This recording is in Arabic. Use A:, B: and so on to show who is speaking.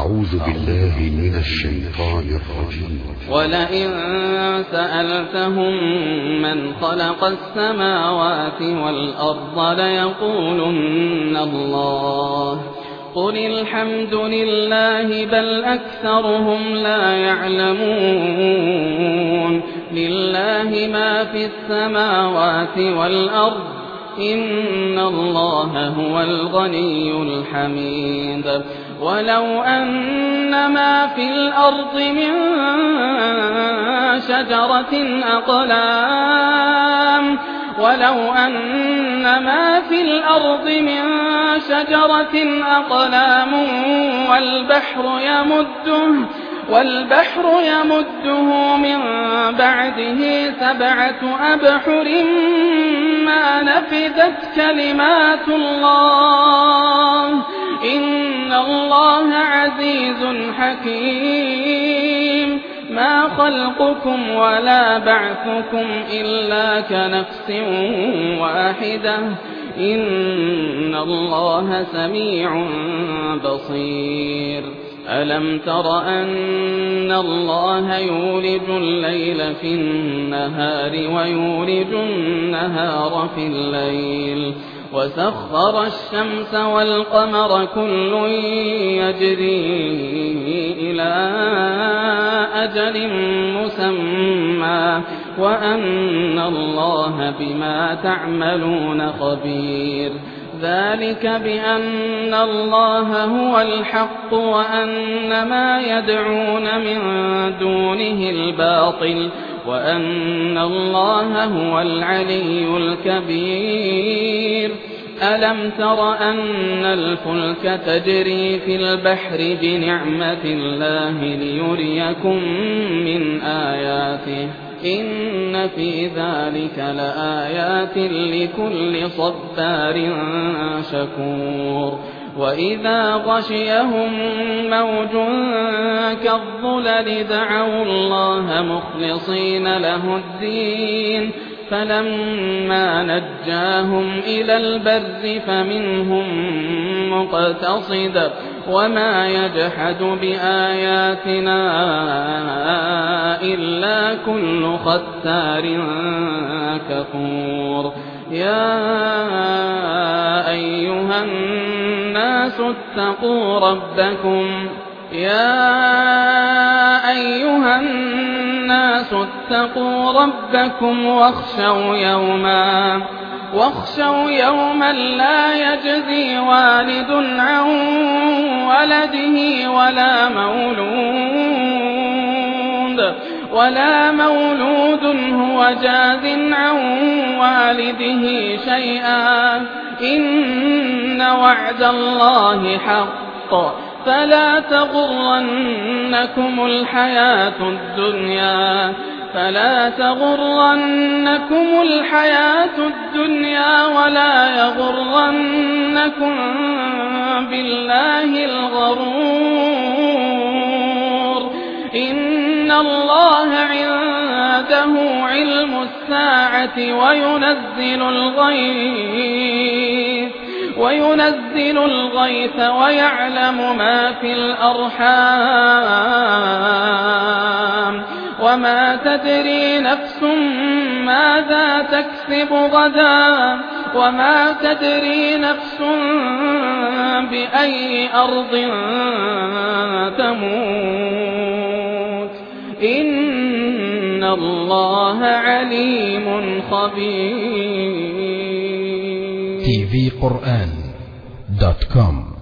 A: أعوذ بالله من الشيطان الرجيم.
B: ولئن سألتهم من خلق السماوات والأرض ليقولن الله قل الحمد لله بل أكثرهم لا يعلمون. لله ما في السماوات والأرض إن الله هو الغني الحميد. ولو أن ما في الأرض من شجرة أقلام والبحر يمده من بعده 7 أبحر ما نفدت كلمات الله إن الله عزيز حكيم. ما خلقكم ولا بعثكم إلا كنفس واحدة إن الله سميع بصير. ألم تر أن الله يولج الليل في النهار ويولج النهار في الليل وسخر الشمس والقمر كل يجري إلى أجل مسمى وأن الله بما تعملون خبير. ذلك بأن الله هو الحق وأن ما يدعون من دونه الباطل وأن الله هو العلي الكبير. ألم تر أن الفلك تجري في البحر بنعمة الله ليريكم من آياته إن في ذلك لآيات لكل صبار شكور. وإذا غشيهم موج كالظلل دعوا الله مخلصين له الدين فلما نجاهم إلى البر فمنهم مقتصد وما يجحد بآياتنا إلا كل ختار كفور. يا أيها الناس اتقوا ربكم واخشوا يوما لا يجزي والد عن ولده ولا مولود هو جاز عن والده شيئا إن وعد الله حق فلا تغرنكم الحياة الدنيا ولا يغرنكم بالله الغرور. إن الله عنده علم الساعة وينزل الغيث ويعلم ما في الأرحام وما تدري نفس ماذا تكسب غدا وما تدري نفس بأي أرض تموت إن الله عليم خبير.
A: tvquran.com